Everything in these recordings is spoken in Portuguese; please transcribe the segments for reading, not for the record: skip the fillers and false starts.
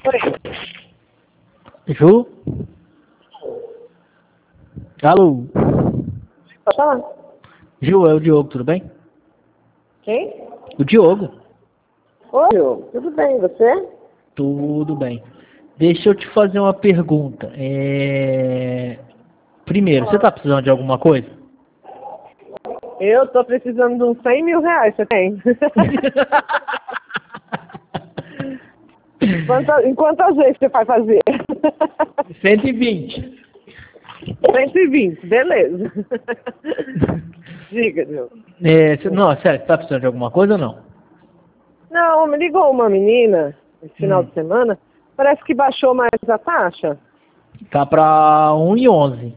Oi. Ju? Alô? Pode falar? Ju, é o Diogo, tudo bem? Quem? O Diogo. Oi, Diogo. Tudo bem, e você? Tudo bem. Deixa eu te fazer uma pergunta. Primeiro, você tá precisando de alguma coisa? Eu tô precisando de uns 100 mil reais, você tem? Em quantas vezes você vai fazer? 120. 120, beleza. Diga, Diogo. Não, sério, você tá precisando de alguma coisa ou não? Não, me ligou uma menina esse final de semana. Parece que baixou mais a taxa. Tá pra 1,11.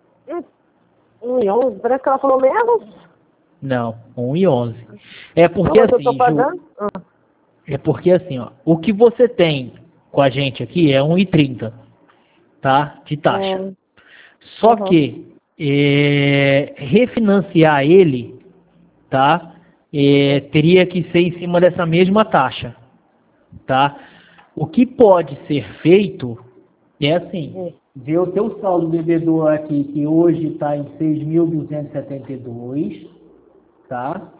1,11, parece que ela falou menos. Não, 1,11. É Não, porque mas eu tô assim, Ju, pagando. é porque assim, ó, o que você tem com a gente aqui é 1,30, tá? De taxa. Só que refinanciar ele, tá? Teria que ser em cima dessa mesma taxa, tá? O que pode ser feito é assim, ver o teu saldo devedor aqui, que hoje está em 6.272, tá?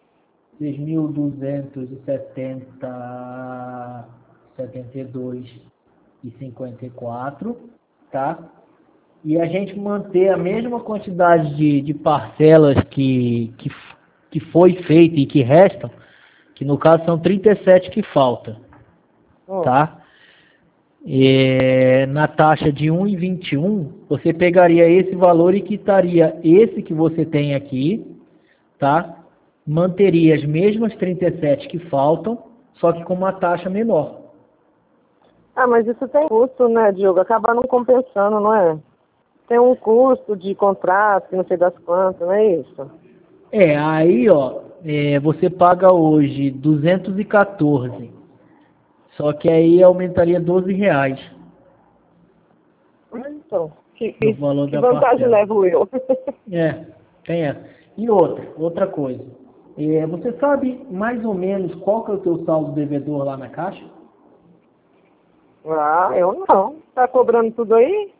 6.272,54, tá? E a gente manter a mesma quantidade de parcelas que foi feita e que restam, que no caso são 37 que falta, tá? Na taxa de 1,21, você pegaria esse valor e quitaria esse que você tem aqui, tá? Manteria as mesmas 37 que faltam, só que com uma taxa menor. Ah, mas isso tem custo, né, Diogo? Acaba não compensando, não é? Tem um custo de contrato, que não sei das quantas, não é isso? Aí, ó, você paga hoje 214, só que aí aumentaria 12 reais Então, que no valor da vantagem parcela. levo eu? Tem essa. E outra coisa. Você sabe mais ou menos qual que é o teu saldo devedor lá na Caixa? Ah, eu não. Tá cobrando tudo aí?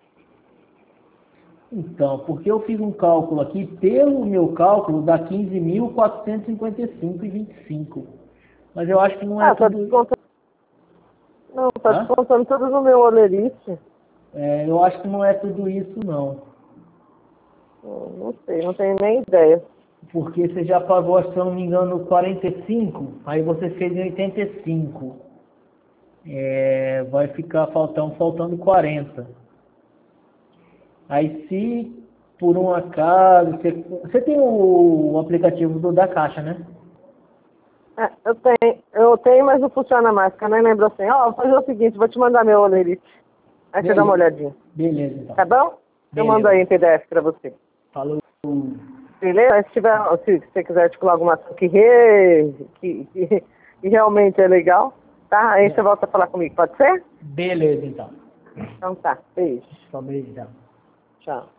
Então, porque eu fiz um cálculo aqui, pelo meu cálculo dá 15.455,25. Mas eu acho que não é Tá tudo. descontando. Não, tá Hã? descontando tudo no meu olerice. Eu acho que não é tudo isso não. Não sei, não tenho nem ideia. Porque você já pagou, se eu não me engano, 45, aí você fez em 85. Vai ficar faltando 40. Aí se por um acaso, você tem o aplicativo da Caixa, né? Eu tenho, mas não funciona mais, porque eu nem lembro assim. Ó, vou fazer o seguinte, vou te mandar meu olerice. Aí você dá uma olhadinha. Beleza, então. Tá bom? Eu mando Beleza. aí em PDF pra você. Falou. Beleza? Aí se você quiser articular alguma ação que realmente é legal, tá? Aí você volta a falar comigo, pode ser? Beleza, então. Então tá, beijo. Só beijo, então. Tchau.